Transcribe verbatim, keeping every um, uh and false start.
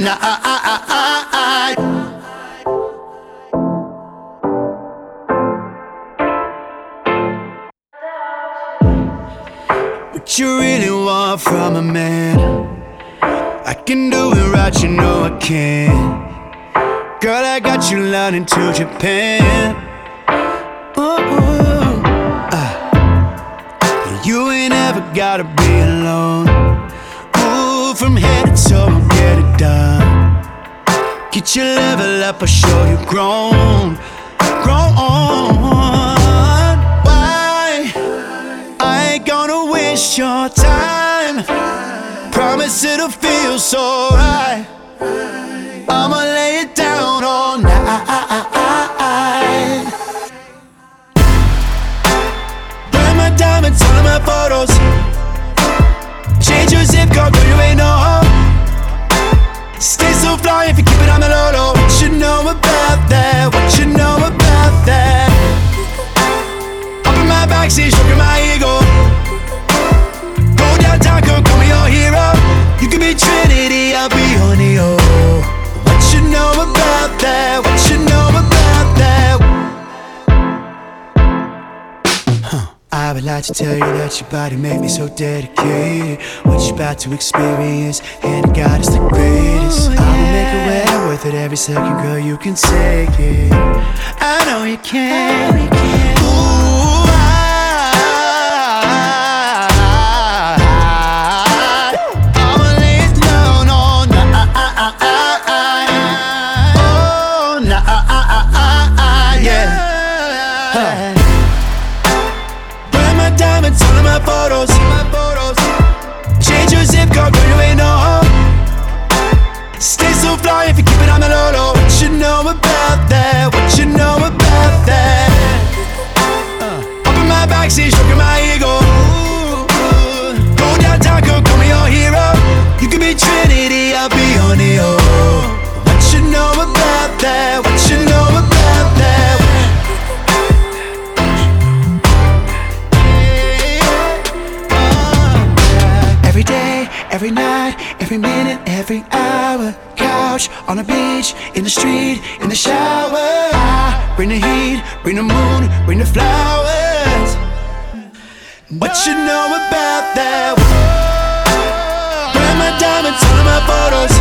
What you really want from a man? I can do it right, you know I can. Girl, I got you learning to Japan. Ooh, uh. You ain't ever gotta be alone. Ooh, from head to toe, we'll get it done. Get your level up, I'll show you grown. Grown. Why? I ain't gonna waste your time. Promise it'll feel so right. I'ma lay it down all night. Burn my diamonds, all of my photos. Change your zip code, girl, you ain't no hope. Stay so fly if you keep it on the low low. What you know about that? What you know about that? Up in my backseat, stroking my ego. Go downtown, girl, call me your hero. You can be Trinity, I'll be your Neo. What you know about that? What you know about that? Huh. I would like to tell you that your body made me so dedicated. What you're about to experience, and God is the greatest. I'ma make it well worth it every second, girl, you can take it. I know you can. Ooh, I'ma lay it down all night. Oh, night, yeah. Huh. Burn my diamonds, all of my photos. Change your zip code, girl, you ain't no hope. Stay so fly if you keep it on the low low. What you know about that? What you know about that? Uh, up in my backseat, stroking my ego. Go downtown, girl, call me your hero. You can be Trinity, I'll be your Neo. What you know about that? What you know about that? Every day, every night, every minute, every hour. Couch, on the beach, in the street, in the shower. I bring the heat, bring the moon, bring the flowers. What you know about that? Burn my diamonds, all of my photos.